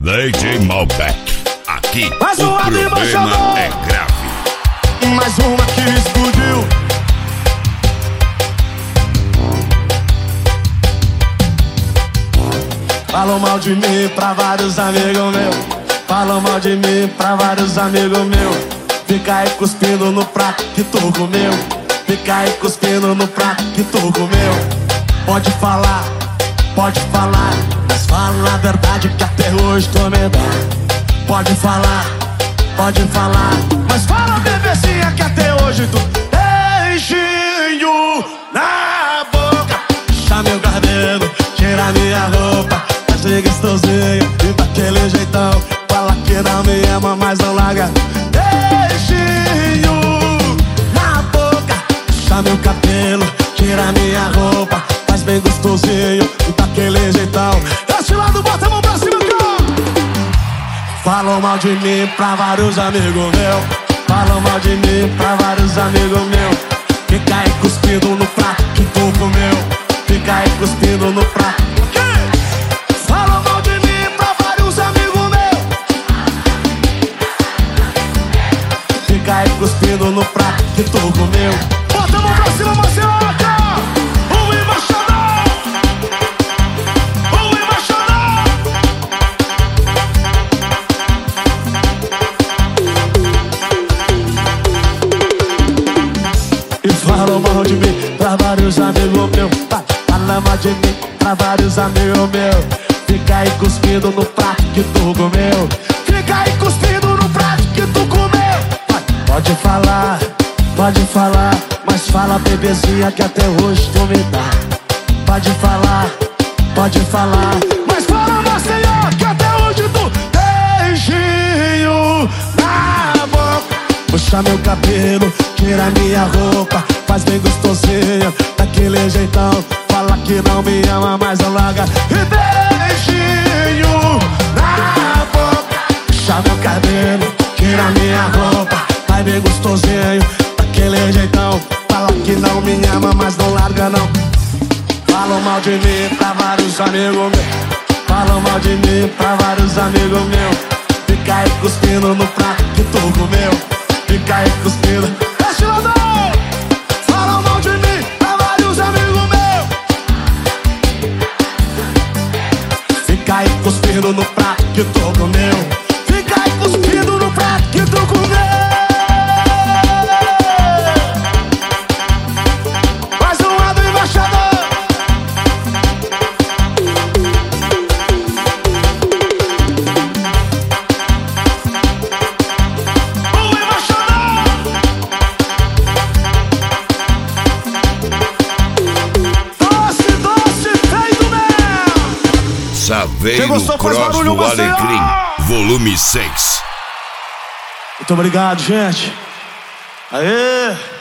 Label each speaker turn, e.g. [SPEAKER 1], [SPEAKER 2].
[SPEAKER 1] DJ Malbec, aqui
[SPEAKER 2] mais
[SPEAKER 1] o
[SPEAKER 2] uma
[SPEAKER 1] problema é grave.
[SPEAKER 2] Mais uma que explodiu. Falou mal de mim pra vários amigos meus. Falou mal de mim pra vários amigos meus. Fica aí cuspindo no prato que tu comeu. Fica aí cuspindo no prato que tu comeu. Pode falar, mas fala a verdade que até hoje tu me dá. Pode falar, mas fala bebezinha que até hoje tu beijinho na boca. Puxa meu cabelo, tira minha roupa, faz de gostosinho e daquele jeitão. Fala que não me ama, mas não larga. Beijinho na boca, puxa meu cabelo, tira minha roupa, faz bem gostosinho e daquele jeitão. Esse lado, bota a mão pra cima, cara. Falam mal de mim pra vários amigos meus. Falam mal de mim pra vários amigos meus. Fica aí cuspindo no prato que tu comeu. Fica aí cuspindo no prato. Falam mal de mim pra vários amigos meus. Fica aí cuspindo no prato que tu comeu. Bota a mão pra cima, Marcelo. Fala mal de mim pra vários amigos meus. Fala mal de mim pra vários amigos meus. Fica aí cuspindo no prato que tu comeu. Fica aí cuspindo no prato que tu comeu. Pode falar, mas fala bebezinha que até hoje tu me dá. Pode falar, mas fala Marcelo que até hoje tu beijinho na boca. Puxa meu cabelo, tira minha roupa, faz bem gostosinho, daquele jeitão. Fala que não me ama, mas não larga. E beijinho na boca. Puxa meu cabelo, tira minha roupa, faz bem gostosinho, daquele jeitão. Fala que não me ama, mas não larga não. Falam mal de mim pra vários amigos meus. Falam mal de mim pra vários amigos meus. Fica aí cuspindo no prato que tu comeu. Fica aí cuspindo. Esse lado! Falam mal de mim pra vários amigos meus. Fica aí cuspindo no prato que tu comeu. Fica aí cuspindo no prato que tu comeu. Mais um lado, embaixador.
[SPEAKER 1] Saveiro Cross do Alecrim, volume 6.
[SPEAKER 2] Muito obrigado, gente. Aê!